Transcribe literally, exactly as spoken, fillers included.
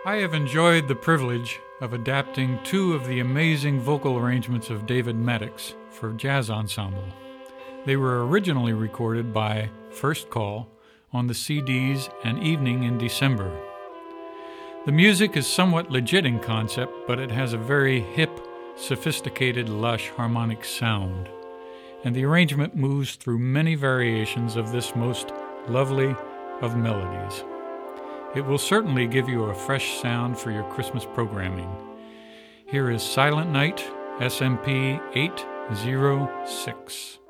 I have enjoyed the privilege of adapting two of the amazing vocal arrangements of David Maddox for jazz ensemble. They were originally recorded by First Call on the C Ds An Evening in December. The music is somewhat legit in concept, but it has a very hip, sophisticated, lush harmonic sound, and the arrangement moves through many variations of this most lovely of melodies. It will certainly give you a fresh sound for your Christmas programming. Here is Silent Night, S M P eight oh six.